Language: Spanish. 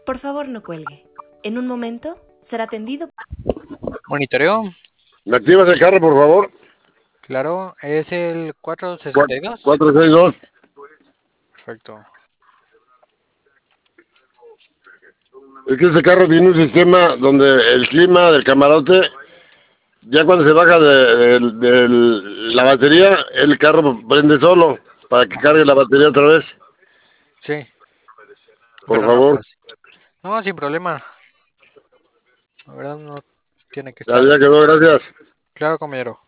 Por favor, no cuelgue. En un momento será atendido. Monitoreo, ¿Me activas el carro, por favor? claro, es el 462. 462. Perfecto. Es que ese carro tiene un sistema donde el clima del camarote, ya cuando se baja de la batería, el carro prende solo para que Ajá. cargue la batería otra vez. Sí, Por pero no, favor, pues. No, sin problema. La verdad no tiene que ya, estar. ya quedó, gracias. Claro, compañero.